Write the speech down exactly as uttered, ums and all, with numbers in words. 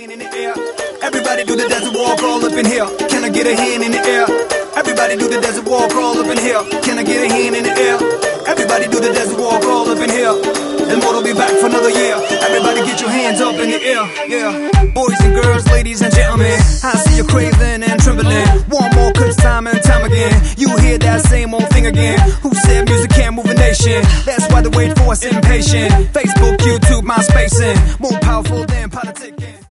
hand in the air? Everybody do the desert walk all up in here. Can I get a hand in the air? Everybody do the desert walk all up in here. Can I get a hand in the air? Everybody do the desert walk all up in here. And more will be back for another year. Everybody get your hands up in the air, yeah. Boys and girls, ladies and gentlemen, I see you craving and trembling. One more cause time and time again you hear that same old thing again. Who said music can't move a nation? That's why they wait for us impatient. Facebook, YouTube, MySpace, and more powerful than politicking.